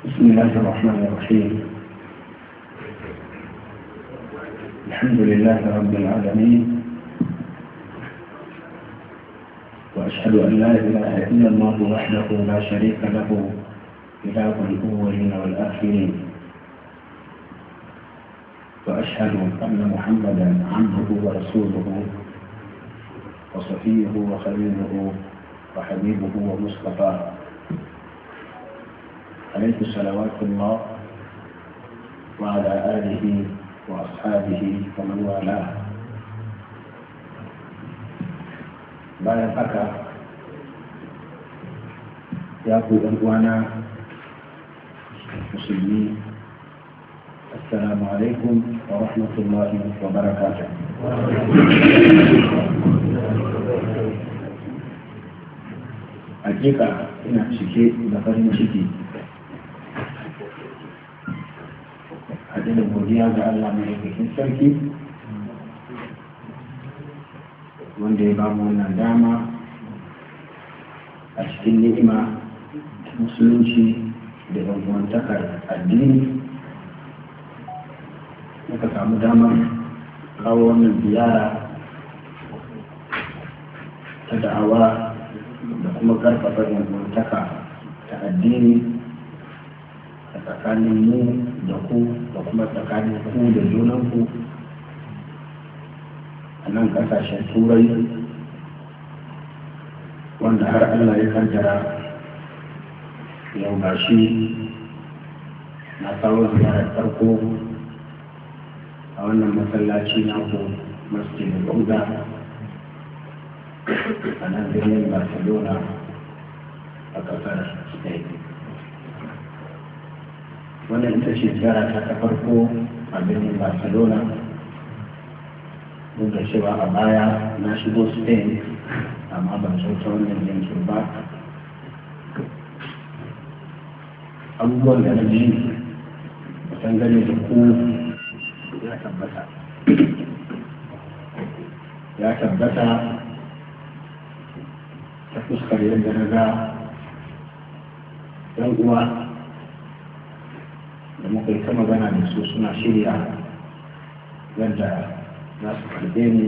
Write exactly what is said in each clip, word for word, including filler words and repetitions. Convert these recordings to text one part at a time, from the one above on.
بسم الله الرحمن الرحيم. الحمد لله رب العالمين، وأشهد أن لا إله إلا الله وحده لا شريك له إله الأولين والآخرين، وأشهد أن محمدا عبده ورسوله وصفيه وخليله وحبيبه ومصطفاه عليه صلوات الله وعلى آله وأصحابه ومن والاه. bayan haka ya ku ɗan uwana musulmi, assalamu alaikum wa rahmatullahi wa barakatuh. Hakika ina cike da farin ciki da godiya ga Allah mai rikikin sarki wanda ya bamu wannan dama a cikin ni'ima musulunci da ɗan'uwantakar addini. muka samu damar kawo wannan ziyara ta da'awa da kuma ƙarfafa ɗan'uwantaka ta addini a tsakanin mu da ku da kuma tsakanin ku da junanku a nan kasashen turai, wanda har Allah ya kaddara yau ga shi na kawo ziyarar farko a wannan masallaci na ku masjidin Buda a nan birnin Barcelona a kasar Spain. Wannan ita ce ziyara ta ta farko a birnin Barcelona, duk da cewa a baya na shigo Spain amma ban so ta wannan yankin ba. Abubuwan da na ji dangane da ku ya tabbata ya tabbata ta fuskar yadda na ga yan uwa da muka yi ta magana da su suna shirya yadda za su karbe ni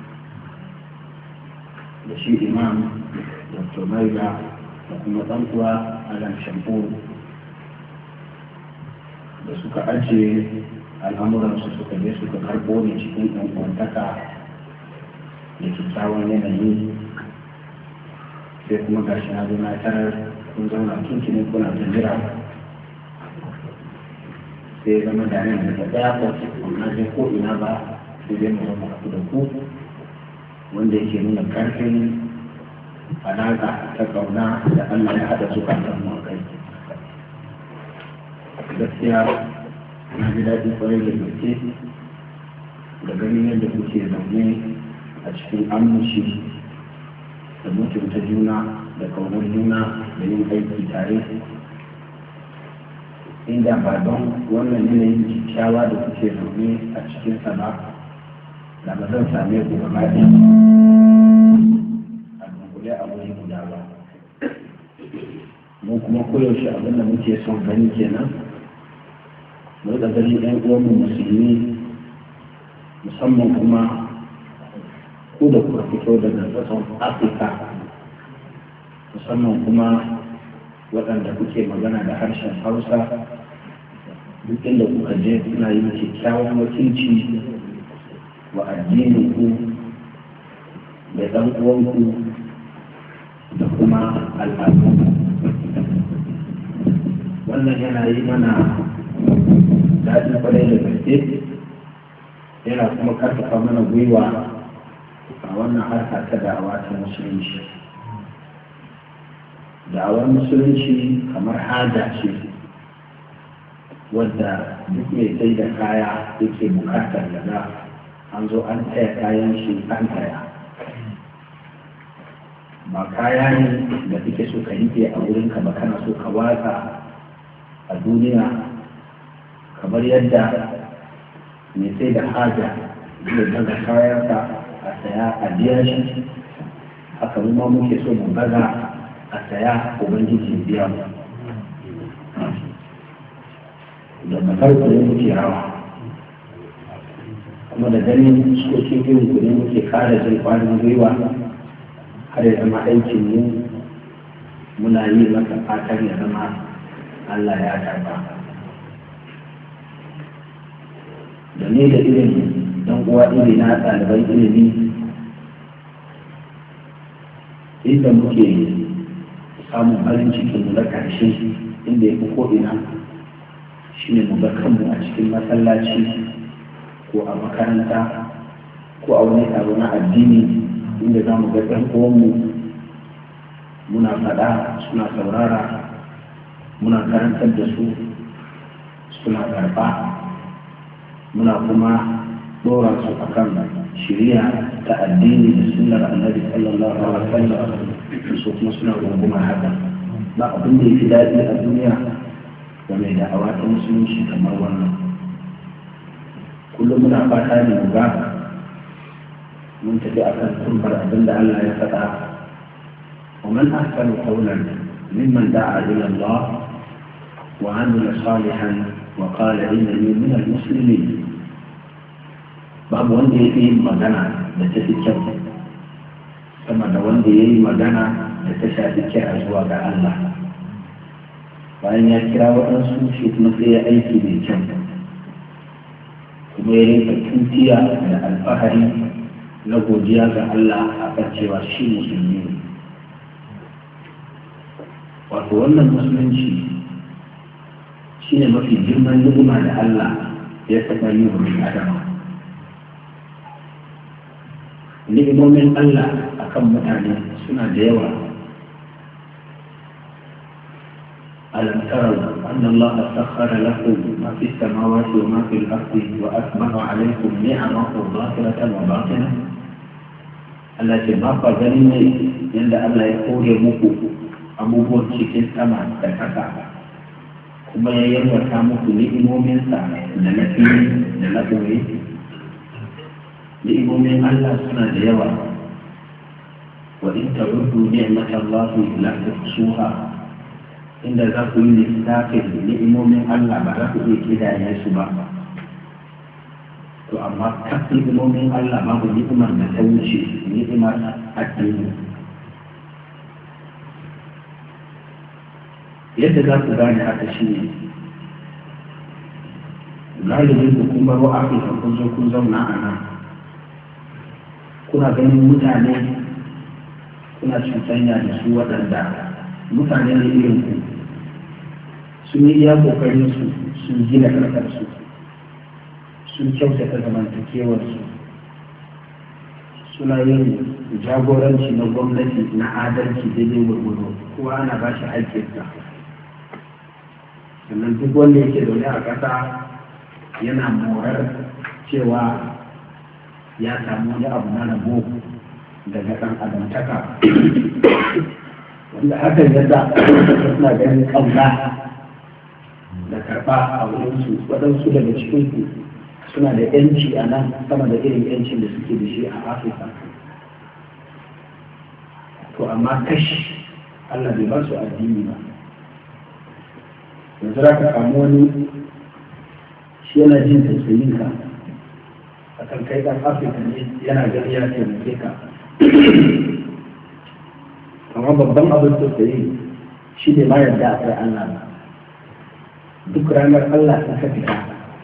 da shi imam Dr. Maiga da kuma ɗan uwa Alan Shamfu da suka ajiye al'amuransu suka je suka karbo ni cikin ɗan kwantaka da kyakkyawan yanayi. Sai kuma gashi na zo na tarar kun zauna tuntuni kuna ta jira, sai zama da nan da daya ko na je ko ina ba, sai dai mu zama haɗu da ku, wanda yake nuna ƙarfin alaƙa ta ƙauna da Allah ya haɗa su kan mu kai. Gaskiya na ji daɗi ƙwarai da gaske da ganin yadda kuke zaune a cikin aminci da mutunta juna da ƙaunar juna da yin aiki tare. Inda ba don wannan yanayin kyakkyawa da kuke zaune a cikinsa ba, da ba zan same ku gaba ɗaya a dunkule a wuri guda ba. Mu kuma koyaushe abin da muke son gani kenan, mu riƙa ganin ɗan uwanmu musulmi, musamman kuma ku da kuka fito daga ƙasar Afirka, musamman kuma waɗanda kuke magana da harshen Hausa. Duk inda kuka je kuna yin kyakkyawan wakilci wa addininku da ɗan uwanku da kuma al'adunku. Wannan yana yi mana daɗin kwarai da gaske, yana kuma ƙarfafa mana gwiwa a wannan harka ta da'awa ta musulunci. Da'awar musulunci kamar haja ce wadda duk mai sai da kaya yake bukatar da an zo an taya kayan shi an taya. Ba kaya ne da kake so ka rike a wurinka ba, kana so ka watsa a duniya, kamar yadda mai sai da haja zai daga kayansa a saya a biya shi, haka mu ma muke so mu baza a saya ubangiji biya mu. da kasar ku ne muke rawa kuma da ganin sukokin irin ku ne muke kare jin kwarin gwiwa har ya zama aikin mu muna yi masa fatan ya zama Allah ya karba da ne da irin dan uwa iri na ɗaliban ilimi inda muke samun farin cikin mu na ƙarshe inda ya fi ko'ina shi ne mu ga kanmu a cikin masallaci ko a makaranta ko a wani taro na addini inda za mu ga ɗan uwanmu muna faɗa suna saurara muna karantar da su suna karɓa muna kuma ɗora su akan shiriya ta addini da sunnar annabi sallallahu alaihi wasallam su kuma suna rungumar haka ba abin da ya fi daɗi a duniya da mai da'awa ta musulunci kamar wannan kullum muna fata ne mu ga mun tafi akan turbar abin da Allah ya faɗa ومن أحسن قولا ممن دعا إلى الله وعمل صالحا وقال إنني من المسلمين babu wanda ya fi yin magana da ta fi kyau sama da wanda ya yi magana da ta shafi kira zuwa ga Allah bayan ya kira waɗansu shi kuma sai ya aiki mai kyau kuma ya rinka tutiya da alfahari na godiya ga Allah a kan cewa shi musulmi ne wato wannan musulunci shi ne mafi girman ni'ima da Allah ya taɓa yi wa adama ni'imomin Allah akan mutane suna da yawa alam taraw anna Allah sakhkhara lakum ma fi samawati wa ma fi al-ardi wa asbagha alaykum ni'amahu zahiratan wa batinah Allah ce ba fa gani ne yanda Allah ya kore muku abubuwan cikin sama da ƙasa kuma ya yarwata muku ni'imominsa da na fili da na ɓoye ni'imomin Allah suna da yawa wa in ta'uddu ni'matallahi la tuhsuha inda za ku yi lissafin ni'imomin Allah ba za ku iya kidaye su ba to amma kan ni'imomin Allah babu ni'imar da ta wuce ni'imar addini yadda za ku gane haka shi ne galibin ku kun baro Afirka kun zo kun zauna a nan kuna ganin mutane kuna cuɗanya da su waɗanda mutane ne irin ku sun yi iya ƙoƙarin su sun gina ƙarƙarsu sun kyautata zamantakewarsu suna yin jagoranci na gwamnati na adalci daidai gwargwado kowa ana ba shi haƙƙinsa sannan duk wanda yake zaune a ƙasa yana morar cewa ya samu wani abu na rabo daga ɗan adamtaka wanda hakan yadda suna ganin ƙauna da karɓa a wurinsu waɗansu daga cikinku suna da yanci a nan sama da irin yancin da suke da shi a Afirka to amma kashi Allah bai ba su addini ba yanzu za ka samu wani shi yana jin tausayin ka a kan kai ɗan Afirka ne yana gani ya taimake ka amma babban abin tausayi shi ne ma yarda akwai Allah ba duk ranar Allah ta ka fita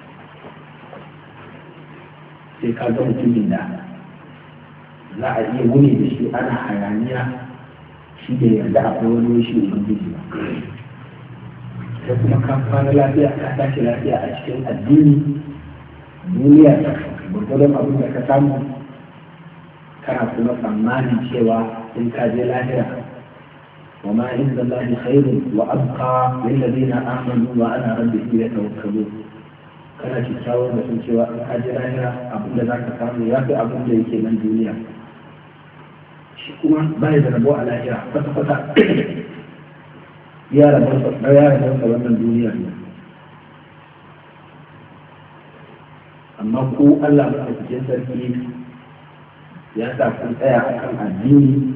sai ka ga mutumin da za a iya wuni da shi ana hayaniya shi da yarda akwai wani shi ubangiji ba da kuma ka fara lafiya ka tashi lafiya a cikin addini duniya gwargwadon abin da ka samu kana kuma tsammanin cewa in ka je lahira wa ma inda Allah khairun wa abqa lil ladina amanu wa ala rabbihim yatawakkalun kana kyakkyawar da sun cewa in ka je lahira abin da zaka samu ya fi abin da yake nan duniya shi kuma bai da rabo a lahira kwata kwata ya rabar sa wannan duniya ne amma ku Allah maɗaukakin sarki ya sa kun tsaya akan addini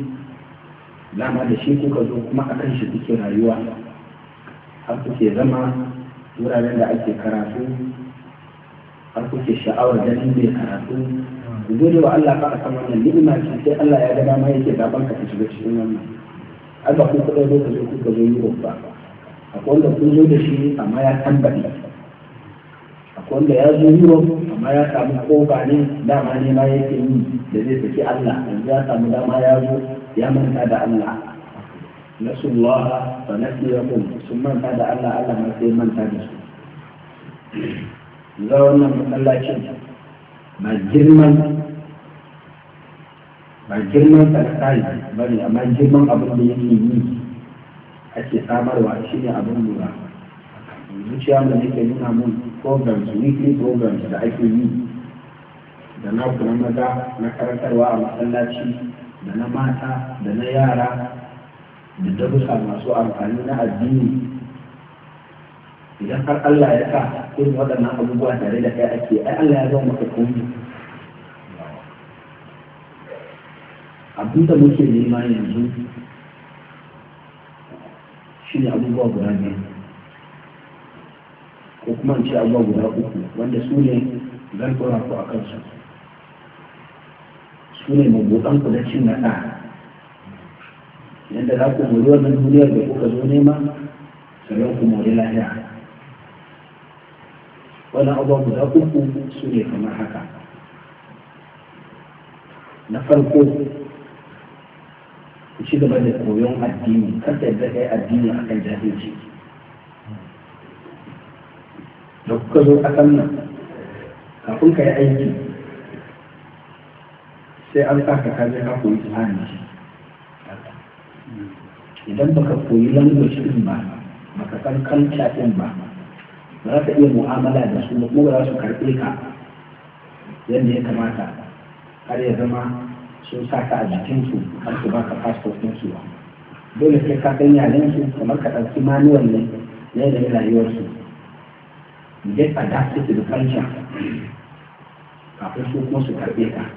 dama da shi kuka zo kuma akan shi kuke rayuwa har kuke zama wuraren da ake karatu har kuke sha'awar ganin mai karatu ku gode wa Allah ka akan wannan ni'ima ce sai Allah ya ga dama yake zaban ka shiga cikin wannan Allah ku kuɗa zo ka zo kuka zo yi babba akwai wanda kun zo da shi amma ya tambaye akwai wanda ya zo yi amma ya samu kofa ne dama ne ma yake yi da zai saki Allah yanzu ya samu dama ya zo ya manta da Allah nasullaha fa nasiyakum sun manta da Allah Allah ma sai manta da su za wannan masallacin ba girman ba girman sarkari ba ne amma girman abin da yake yi ake samarwa shi ne abin lura zuciya da nake nuna mun programs weekly programs da ake yi da na kuma maza na karantarwa a masallaci da na mata da na yara da darussa masu amfani na addini idan har Allah ya sa irin waɗannan abubuwa tare da kai ake ai Allah ya zama maka komai abin da muke nema yanzu shi ne abubuwa guda biyu ko kuma in ce abubuwa guda uku wanda su ne zan ɗora ku a kansu su ne mabuɗan ku da cin naɗa yadda za ku mori wannan duniyar da kuka zo nema sannan ku mori lafiya wannan abubuwa guda uku su ne kamar haka na farko ku ci gaba da koyon addini kar da yadda kai addini a kan jahilci da kuka zo ƙasan nan kafin ka yi aiki sai an sa ka kaje ka koyi tsani idan baka koyi language din ba baka san culture din ba ba za ka iya mu'amala da su kuma ba za su karɓe ka yadda ya kamata har ya zama sun sa ka a jikinsu har su baka passport ɗinsu ba dole sai ka san yarensu kamar ka ɗauki manuwal ne na yanayin rayuwarsu get adapted to the culture kafin su kuma su karɓe ka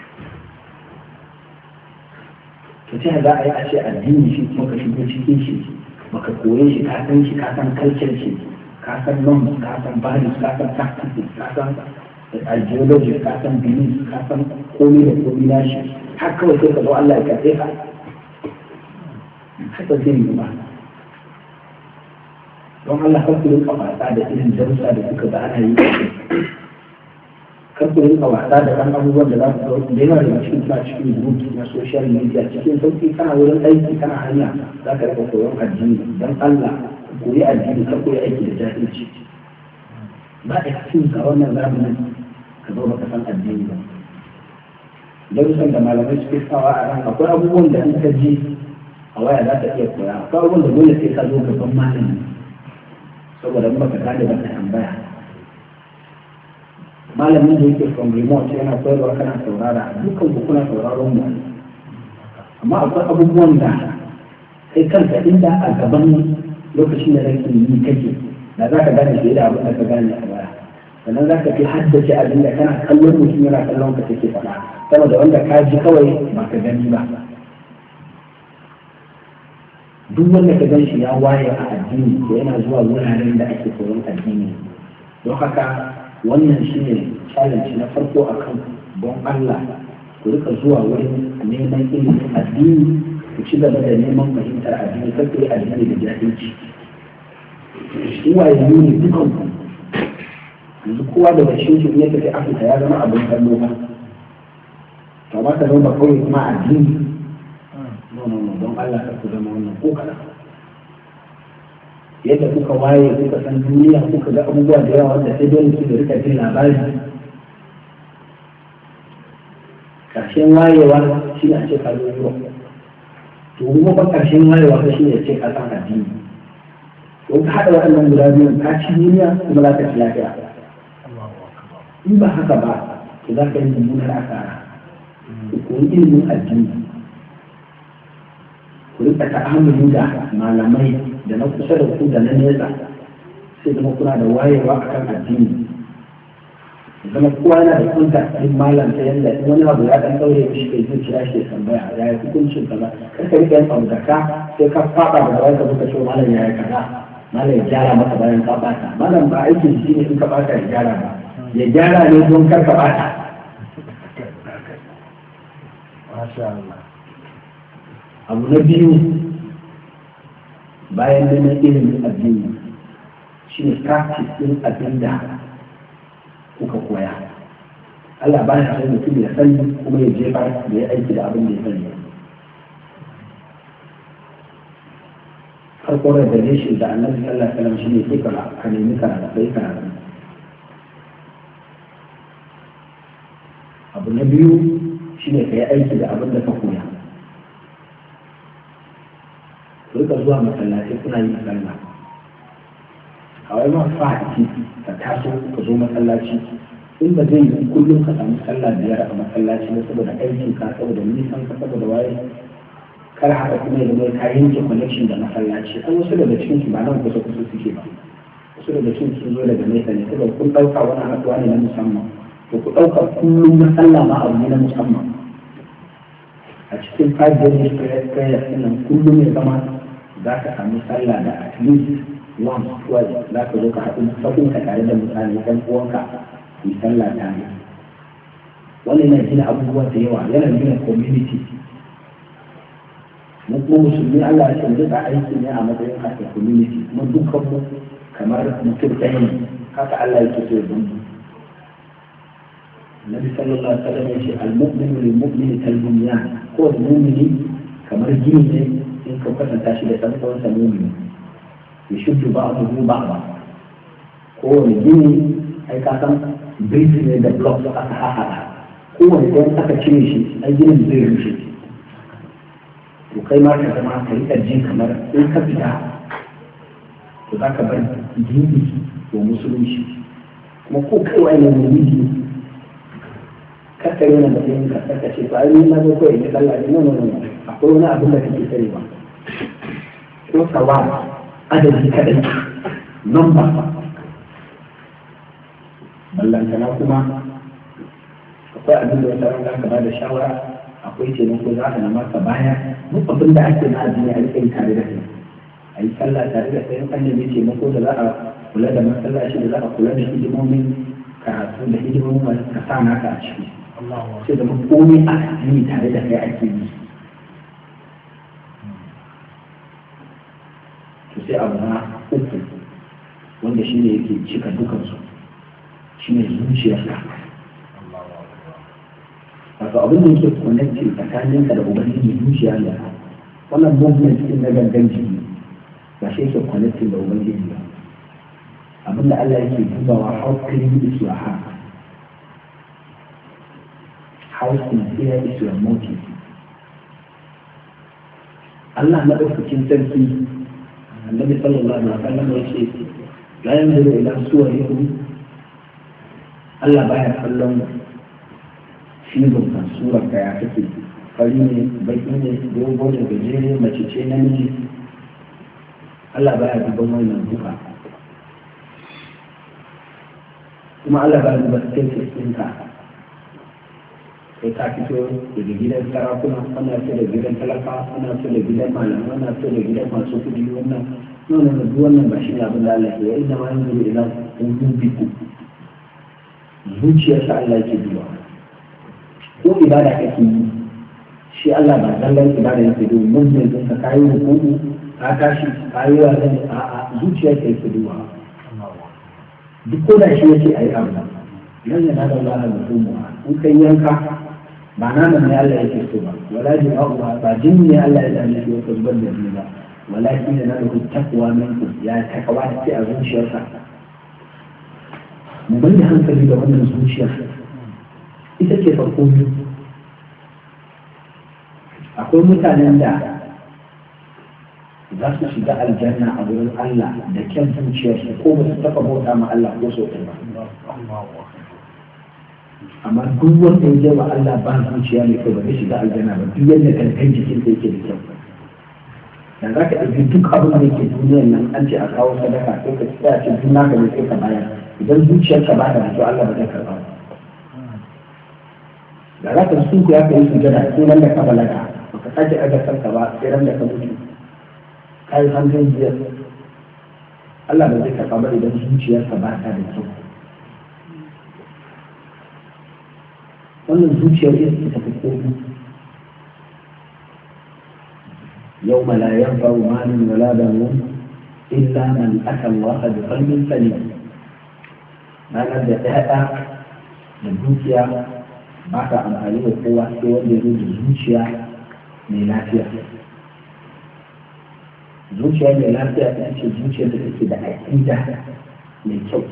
to ta za a yi a ce addini shi kuma ka shigo cikin shi baka koye shi ka san shi ka san culture shi ka san norms ka san values ka san tactics ka san ideology ka san beliefs ka san komai da komai na shi har kawai sai ka zo Allah ya karɓe ka haka zai yi ba don Allah kar ku rinka wasa da irin darussa da kuka ga ana yi kar ku rinka wasa da ɗan abubuwan da za ku ga da yawa daga cikin suna cikin group na social media cikin sauki kana wurin aiki kana hanya za ka rika koyon addini don Allah koyi addini kar koyi aiki da jahilci ba a cikin ka wannan zamanin ka zo baka san addini ba darussan da malamai suke sawa a ran akwai abubuwan da in ka ji a waya za ka iya koya akwai abubuwan da dole sai ka zo gaban malami saboda in baka gane ba ka tambaya malamin da yake from remote yana koyarwa kana saurara dukkan ku kuna sauraron mu amma akwai abubuwan da kai kanka inda a gaban lokacin da kake yi kake da za ka gane fiye da abin da ka gane a baya sannan za ka fi haddace abin da kana kallon mutum yana kallon ka take faɗa saboda wanda ka ji kawai ba ka gani ba duk wanda ka gan shi ya waye a addini ko yana zuwa wuraren da ake koyon addini don haka wannan shi ne challenge na farko a kan don Allah ku rika zuwa wurin neman ilimin addini ku ci gaba da neman fahimtar addini kar ku yi addini da jahilci uwaye ne dukan ku yanzu kowa daga cikin shi ne tafi Afirka ya zama abin kallo ba to ba ka zama kawai kuma addini no no no don Allah ka ku zama wannan ko kada yadda kuka waye kuka san duniya kuka ga abubuwa da yawa wanda sai dole su da rika jin labari karshen wayewa shi ne a ce ka zo yau to kuma ba karshen wayewa ka shi ne a ce ka san addini to ka haɗa waɗannan guda biyu ka ci duniya kuma za ka ci lafiya in ba haka ba to za ka yi mummunar asara ku koyi ilimin addini ku rika ta'amuli da malamai da na kusa da ku da na nesa sai zama kuna da wayewa a kan addini zama kowa yana da kunta ɗin malam ta yadda in wani abu ya ɗan ɗaure mishi kai zai kira shi ya tambaya ya yi hukuncin kaza kar ka rika yin abu da ka sai ka faɗa da wai ka zo ka ce malam ya yi kaza malam ya gyara maka bayan ka bata malam ba aikin shi ne in ka bata ya gyara ba ya gyara ne don kar ka bata. Abu na biyu bayan neman ilimin addini shi ne practice ɗin abin da kuka koya. Allah ba ya san mutum ya sani kuma ya jefa da ya aiki da abin da ya sani. Farko da shi da annabi sallallahu alaihi wasallam shine sai ka ka nemi karatu sai karatu. Abu na biyu shine ka yi aiki da abin da ka koya. Ka zuwa masallaci kuna yin sallah. Kawai ma fa'ati ka taso ka zo masallaci. In ba zai yi kullum ka samu sallah biyar a masallaci ne saboda aikin ka saboda nisan ka saboda waye kar haka kuma ya zama ka yanke connection da masallaci. An wasu daga cikin su ba nan kusa kusa suke ba. Wasu daga cikin sun zo daga nesa ne saboda kun ɗauka wani haɗuwa ne na musamman. To ku ɗauka kullum na sallah ma abu ne na musamman. A cikin five days prayer ɗin kullum ya zama za ka sami sallah da at least once twice za ka zo ka haɗu sabon ka tare da mutane ɗan uwanka yi sallah tare. Wannan yana gina abubuwa da yawa yana gina community. Mu kuma musulmi Allah ya ce mu da aiki ne a matsayin haka community kuma dukkan mu kamar mutum ɗaya ne haka Allah yake so ya zama. Nabi sallallahu alaihi wasallam ya ce al-mu'minu lil-mu'mini kal-bunyan ko mu'mini kamar gini ne in ka kwatanta shi da ɗan uwansa mumini ya shuddu ba a tuhu ba ba kowane gini ai ka san bridge ne da block aka haɗa kowane ɗan aka cire shi ai ginin zai rushe to kai ma ka zama ka riƙa jin kamar in ka fita to za ka bar gini wa musulunci kuma ko kai wa ne mumini kakka yana da yin kasar ka ce to ai ni na zo kawai ne sallah ne no no no akwai wani abin da kake sani ba ko sawa adadi kaɗai nan ba ballantana kuma akwai abin da wata rana ka ba da shawara akwai taimako za ka nama ka baya duk abin da ake na addini a rikai tare da kai a yi sallah tare da kai an nemi taimako da za a kula da masallaci da za a kula da hidimomin karatu da hidimomin ka sa naka a ciki sai da komai a addini tare da kai ake yi. Sai abu na uku wanda shi ne yake cika dukansu shi ne zuciyarka. Wato abin da yake connecting tsakaninka da ubangiji zuciya ne wannan movement din na gangan jiki ba shi yake connecting da ubangiji ba. Abin da Allah yake dubawa how clean is your heart, how sincere is your motive. Allah madaukakin sarki النبي صلى الله عليه وسلم يقول لا ينظر إلى صوركم Allah baya kallon filin kan surar ka ya take fari ne baki ne dogo da gajere mace ce namiji Allah baya duban wannan duka kuma Allah baya duban status ɗinka sai ka fito daga gidan sarakuna ana so da gidan talaka ana so da gidan malamai ana so da gidan masu kudi wannan nuna da wannan ba shi ne abin da Allah ya yi inda ma yanzu ila qulubikum zuciyarsa Allah yake duba ko ibada kake yi shi Allah ba zallan ibada yake duba mun ne don ka kai rukuku ka tashi kai wa zan a a zuciyarka yake duba duk ko da shi yake ayi abu nan yana da Allah da mutum in kai yanka ba naman ne Allah yake so ba wala jima'uha ba jin ne Allah ya dame shi wata zubar da jini ba walakin da na da takwa minku ya takawa da sai a zuciyarsa mu bai da hankali da wannan zuciya ita ce farko biyu akwai mutanen da za su shiga aljanna a wurin Allah da kyan zuciyarsu ko ba su taɓa bauta ma Allah ko sau ba amma duk wanda ya je wa Allah ba zuciya mai kyau ba zai shiga aljanna ba duk yadda kankan jikin sai yake da kyau da za ka ɗauki duk abin da yake duniyar nan an ce a kawo sadaka sai ka tsaya ce duk naka ne sai ka bayar idan zuciyarka ba ta da kyau Allah ba zai karɓa ba da za ka sun ku ya kai sujada sai ran da ka balaga ba ka sake ɗaga kanka ba sai ran da ka mutu ka yi hannun biyar Allah ba zai karɓa ba idan zuciyarka ba ta da kyau. wannan zuciyar ita ta fi komi. يوم لا ينفع مال ولا بنون إلا من أتى الله بقلب سليم. ما نبدأ تهدأ من zuciya ba ta amfani da kowa sai wanda ya zo da zuciya mai lafiya. Zuciya mai lafiya ita ce zuciyar da take da aƙida mai kyau.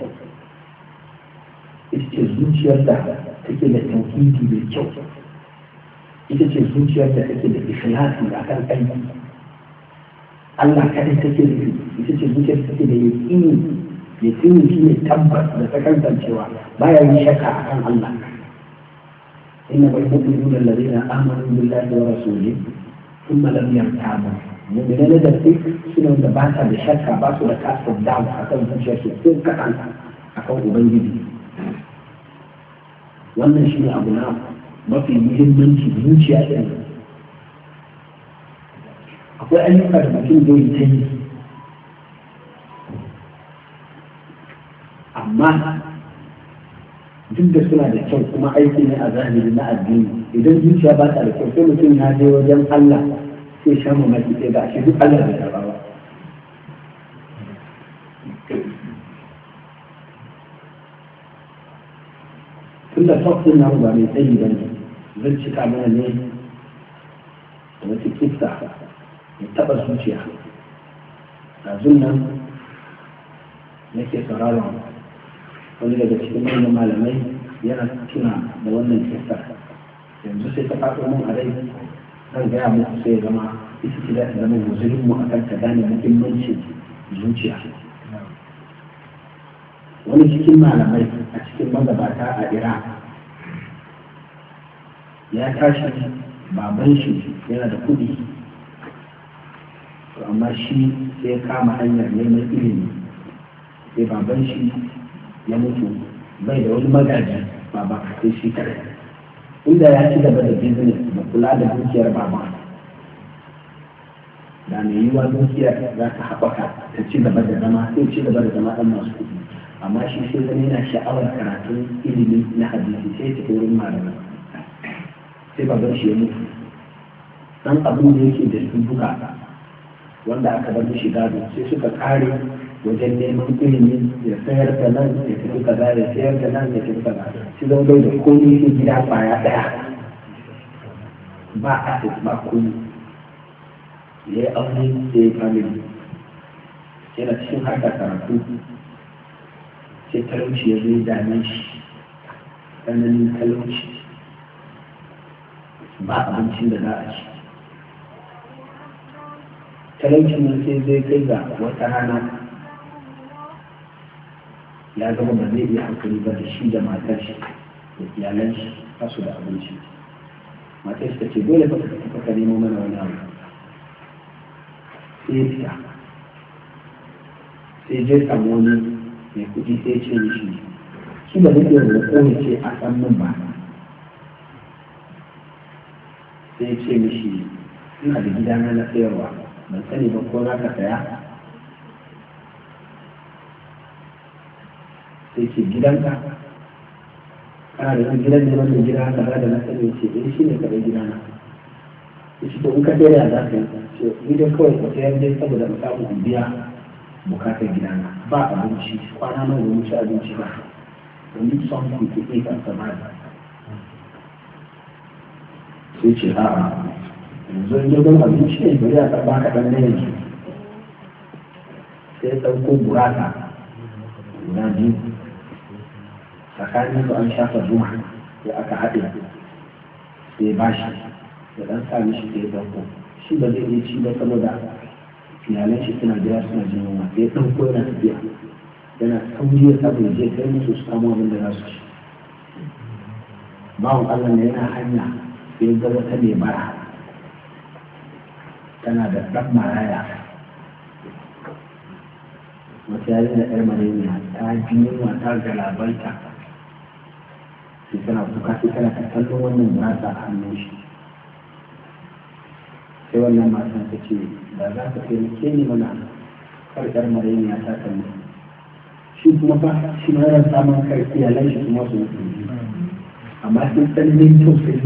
Ita ce zuciyar da take da tauhidi mai kyau. Ita ce zuciyar da take da ikhlasi a kan aiki. Allah kadai take da ita ce zuciyar da take da yaƙini. Yaƙini shi ne tabbas da sakantancewa baya yin shakka a kan Allah. إنما المؤمنون الذين آمنوا بالله ورسوله ثم لم يرتابوا. مؤمنين الذين سنوا دباسا بشكا باسوا لكاسة الدعوة حتى يكون شيء كأن أكون أبنجدي. wannan shi ne abu na mafi muhimmanci zuciya ɗin. Akwai ayyuka da mutum zai ta yi amma duk da suna da kyau kuma aiki ne a zahiri na addini. Idan zuciya ba ta da kyau sai mutum ya je wajen Allah sai sha mamaki sai ga shi duk Allah bai karɓa ba. tunda sauƙin namu ba mai tsayi ba ne, zan cika mana ne da wata kifta mai taɓa zuciya. Ɗazun nan nake sauraron wani daga cikin manyan malamai yana tuna da wannan kifta. Yanzu sai ta faɗo mun a rai zan gaya muku sai ya zama ita ce da ta zama guzurin mu akan ta gane muhimmancin zuciya. Wani cikin malamai a cikin magabata a Iran ya tashi baban shi yana da kuɗi, amma shi sai ya kama hanyar neman ilimi. Sai baban shi ya mutu bai da wani magaji baba sai shi kare. Inda ya ci gaba da business da kula da dukiyar baba, da mai yiwuwa dukiyar za ta haɓaka ta ci gaba da zama sai ci gaba da zama ɗan masu kuɗi. Amma shi sai zama yana sha'awar karatun ilimi na hadisi sai ta wurin malamai. Sai baban shi ya mutu, dan abin da yake da su duka wanda aka bar mishi gado sai suka kare wajen neman ilimi, ya sayar da nan ya tafi kaza, ya sayar da nan ya tafi kaza. Shi zama bai da komai sai gida kwaya ɗaya ba asset ba komai. Ya yi aure ya yi family, yana cikin harkar karatu sai talauci ya zo ya dame shi, tsananin talauci, ba abincin da za a ci. Talaucin nan sai zai kai ga wata rana ya zama ba zai iya hankali ba da shi da matar shi da iyalan shi ba su da abinci. Matar shi ta ce dole ba ka tafi ka nemo mana wani abu. Sai ya fita, sai je samu wani mai kuɗi sai ce mishi shi ba zai iya roƙo ya ce a san min ba. Sai ce mishi ina da gidana na sayarwa, ban sani ba ko za ka saya. Sai ce gidanka kana da wani gidan ne wanda gida haka da na sani ce eh shi ne kaɗai gidana. Ya ce to in ka sayar za ka yi ce gidan kawai ka sayar dai saboda mu samu in biya bukatar gidana. Ba abinci kwana nawa ba mu ci abinci ba, domin son ku ke ɗaya kan sama. Sai ce a'a yanzu in jirgin abinci ne bari a karɓa kaɗan na yanzu. Sai ɗauko buraka guda biyu, tsakanin su an shafa zuma sai aka haɗe sai ba shi da ɗan sa mishi sai ɗauko. Shi ba zai iya ci ba saboda iyalan shi suna jira suna jin yunwa. Sai ɗauko yana tafiya yana sauri ya saboda je kai musu su samu abin da za su ci. Bawan Allah ne yana hanya sai ga wata mai bara tana da ɗan maraya, wata yari da ɗan maraya ta ji yunwa ta galabaita sai tana kuka sai tana ta kallon wannan mata a hannun shi. Sai wannan matan ta ce da za ka taimake ni mana farkar marayin ya ta kan shi kuma ba shi ma yana samun kai iyalan shi kuma su mutu amma sun tsananin tausayi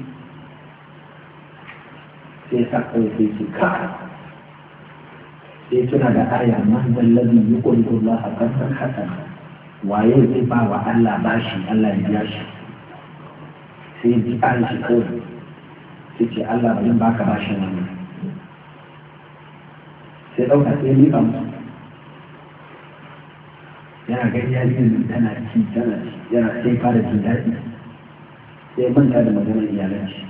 sai sa kawai sai ce ka sai tuna da aya man zallabi yi ƙulƙullah a ƙasar hasan waye zai ba wa Allah bashi Allah ya biya shi sai ji an shi kawai sai ce Allah bari ba ka bashin wani sai ɗauka sai miƙa musu yana gani ya yi tana ci tana ci yana sai fara jin daɗi sai manta da maganar iyalan shi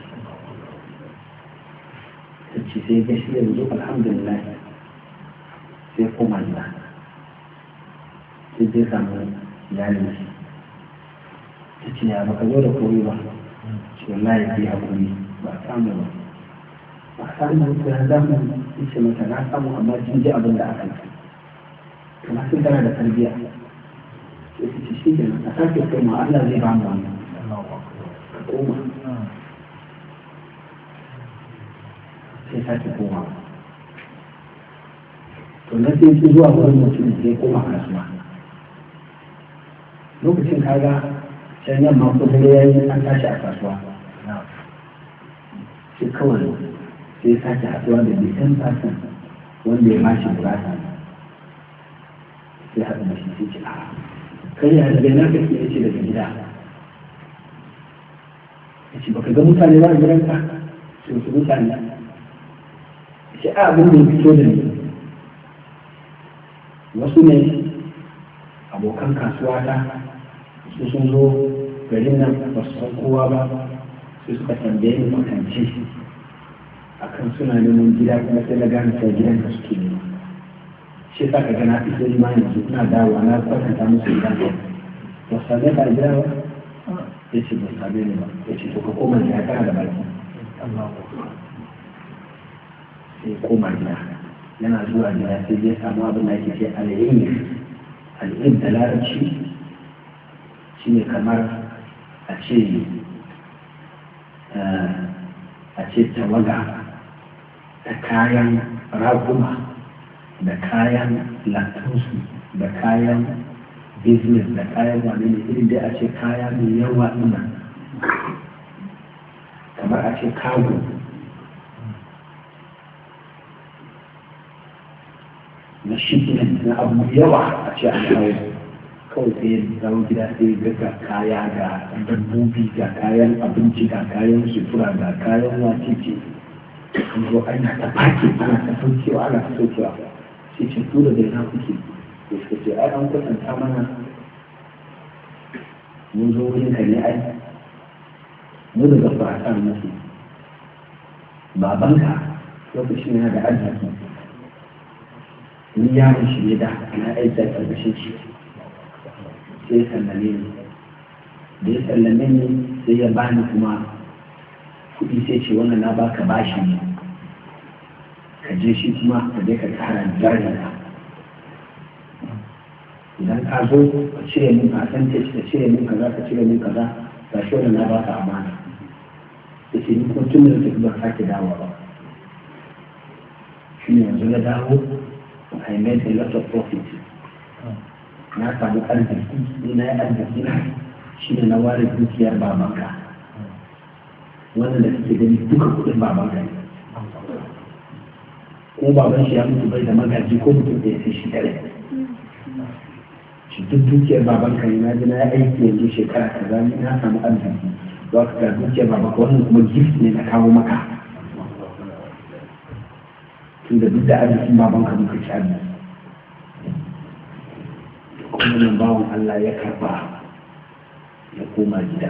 ta ce sai gashi yanzu alhamdulillah sai koma gida sai zai samu iyalin shi ta ce ya baka zo da koyi ba ce wallahi ke haƙuri ba a samu ba ba a samu ba ya zamu ce mata na samu amma jin ji abin da aka yi kuma sun tana da tarbiyya sai su ci shi ke nan a sake koma Allah zai ba mu wani ka koma sai sake koma to na sai su zuwa wurin mutum sai koma kasuwa lokacin kaga can yamma kusa ya yi an tashi a kasuwa sai kawai sai sake haɗuwa da bisan fasan wanda ya bashi bukata sai haɗu da shi sai ce a kai ya daga yana kake ya ce daga gida ya ce baka ga mutane ba a gidanka sai su mutane ya ce a abin da ya fito da ni wasu ne abokan kasuwa ta su sun zo garin nan ba su san kowa ba su suka tambaye ni kwatance a kan suna neman gida kuma sai na gane sai gidan da suke nema shi sa ka ga na fito ma yanzu ina dawowa na kwatanta musu gidan ba ba su same ka gida ba ya ce ba su same ni ba ya ce to ka koma gida kana da baki sai koma gida yana zuwa gida sai zai samu abin da ake ce al'ilmi al'ilmi da larabci shi ne kamar a ce a ce tawaga da kayan raguma da kayan latunsu da kayan business da kayan wani ne irin dai a ce kaya mai yawa ina kamar a ce kago na shipment na abu yawa a ce a kawo kawai sai ya zama gida sai ya ga kaya ga dabbobi ga kayan abinci ga kayan sutura ga kayan wacece an zo ana ta fake ana ta saukewa ana ta saukewa sai ce tura da yana kuke da suka ce ai an kwatanta mana mun zo wurin ka ne ai mu daga fata muke babanka lokacin yana da arziki ni yaron shi ne da ana aiki a ƙarƙashin shi sai ya sallame ni da ya sallame ni sai ya bani kuma kuɗi sai ce wannan na baka bashi ne ka je shi kuma ka je ka kara jari ka idan ka zo ka cire min percentage ka cire min kaza ka cire min kaza ga shi wannan na baka amana ya ce ni kuma tun da tafi ba sake dawo ba shi ne yanzu na dawo I made a lot of profit. Na samu arziki, ni na yi arziki na shi ne na ware dukiyar babanka. Wannan da suke gani duka kudin babanka ne. Ko baban shi ya mutu bai da magaji ko mutum da ya sai shi dare. Shi duk dukiyar babanka ne na ji na yi aiki yanzu shekara kaza ni na samu arziki. Za ka ga dukiyar babanka wannan kuma gift ne na kawo maka. Tunda duk da arzikin babanka muka ci arziki kuma nan bawan Allah ya karba ya koma gida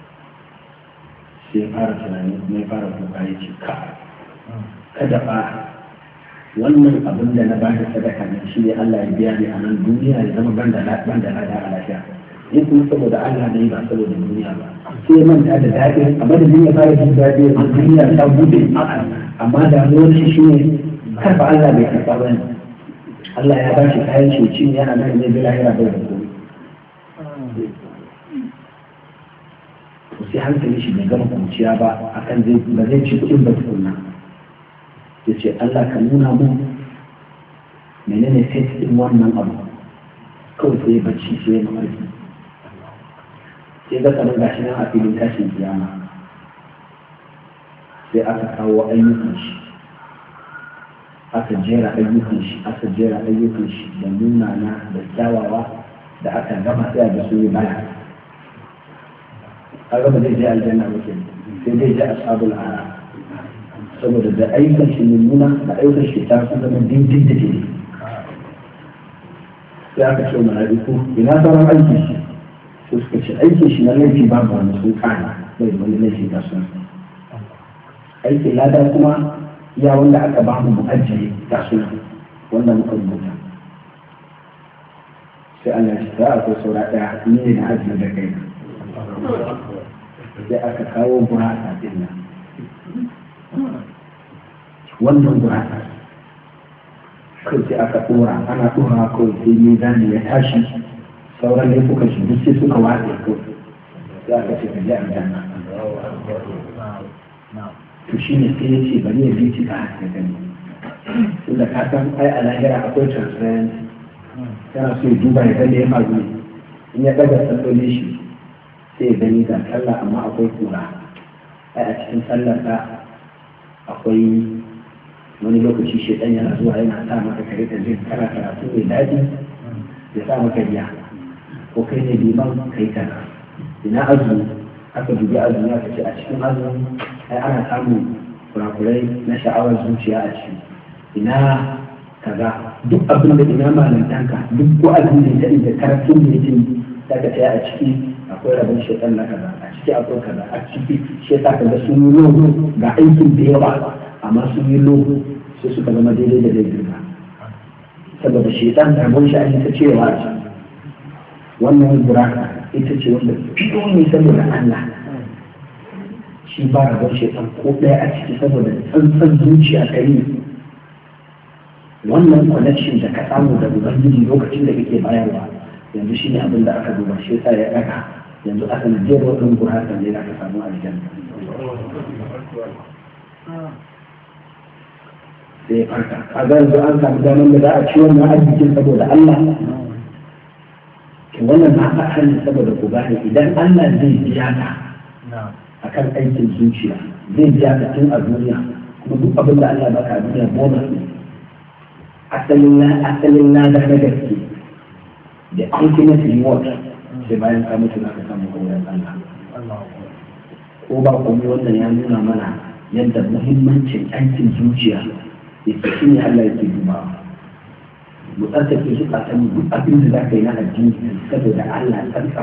sai fara tunani kuma ya fara kuka ya ce ka kada ba wannan abin da na ba da sadaka ne shi ne Allah ya biya ni a nan duniya ya zama ban da lada a lafiya in kuma saboda Allah ne ba saboda duniya ba sai ya manta da daɗi amma da ya fara jin daɗi a duniya ta bude amma da wani shi ne karfa Allah bai karfa ba ne Allah ya ba shi kayan ceci yana nan ne bi lahira bai da komai to sai hankali shi bai gama kunciya ba akan zai ba zai ci kuɗin ba tukunna ya ce Allah ka nuna mu menene fet din wannan abu kawai sai bacci sai ya mafarki sai ga kamar gashi nan a filin tashin kiyama sai aka kawo ayyukan shi aka jera ayyukan shi aka jera ayyukan shi da munana da kyawawa da aka gama sai da su yi baya a gaba zai je aljanna muke sai zai je ashabul ara saboda da ayyukan shi mummuna da ayyukan shi ta sun zama daidai da daidai sai aka ce mala'iku ina sauran aiki shi su suka ce aikin shi na laifi babu wani sun kana bai wani laifi ga sun aikin lada kuma ya wanda aka ba mu ajiye ga suna wanda muka rubuta sai Allah ya ce akwai saura daya ni ne na ajiye da kai sai aka kawo gurasa din nan wannan gurasa kai sai aka dora ana dora kawai sai ne zani ya tashi sauran ne kuka shi duk sai suka watsa kawai sai aka ce ka je aljanna to shi ne sai ya ce bari ya bincika haka gani tunda ka san ai a lahira akwai transparency yana so ya duba ya gani ya faru ne in ya daga sallolin shi sai ya gani ga sallah amma akwai kura ai a cikin sallar ka akwai wani lokaci shaitan yana zuwa yana sa maka kare da zai kana karatu mai daɗi ya sa maka riya ko kai ne liman kai kana ina azumi aka dubi azumi aka ce a cikin azumi ai ana samun kurakurai na sha'awar zuciya a ciki ina kaza duk abin da ina malantanka duk ko abin da ya da karatun da yake za ka taya a ciki akwai rabin shaitan na kaza a ciki akwai kaza a ciki shi yasa kaga sun yi logo ga aikin da yawa amma sun yi logo sai suka zama daidai da daidai ba saboda shaitan rabon shi a ta cewa ce wannan buraka ita ce wanda fito ne saboda Allah shi ba rabon shaitan ko ɗaya a ciki saboda tsantsan zuciya ka yi wannan connection da ka samu da ubangiji lokacin da kake bayarwa yanzu shi ne abin da aka duba shi yasa ya ɗaga yanzu aka na jero ɗin buraka ne da ka samu aljanna sai farka a ga yanzu an samu damar da za a ci wannan arzikin saboda Allah to wannan na faɗa ne saboda ku gane idan Allah zai biya ka akan aikin zuciya zai biya ka tun a duniya kuma duk abin da Allah baka a duniya bonus ne asalin na asalin na da na gaske da ultimate reward sai bayan ka mutu za ka samu kauran Allah ko ba komai wannan ya nuna mana yadda muhimmancin aikin zuciya yake shi ne Allah yake dubawa mu tsarkake zukatan duk abin da za ka yi na addini saboda Allah tsarka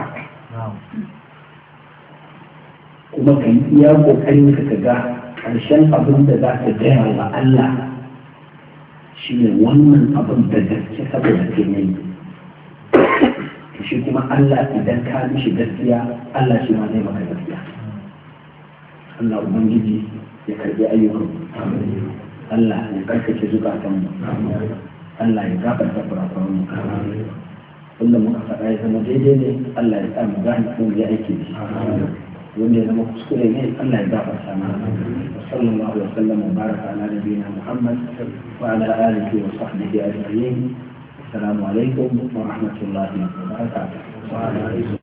kuma ka yi iya kokarin ka ga ƙarshen abin da za ka gaya wa Allah shi ne wannan abin da gaske saboda ke yi shi kuma Allah idan ka mishi gaskiya Allah shi ma zai maka gaskiya Allah Ubangiji ya karbi ayyukan Allah ya karkace zukatanmu Allah ya gafarta kurakuranmu wanda muka faɗa ya zama daidai ne Allah ya sa mu gane ko ya aiki da shi wanda ya zama kuskure ne Allah ya gafarta mana sallallahu alaihi wa sallam wa baraka ala nabiyina Muhammad wa ala alihi wa sahbihi ajma'in assalamu alaikum wa rahmatullahi wa barakatuh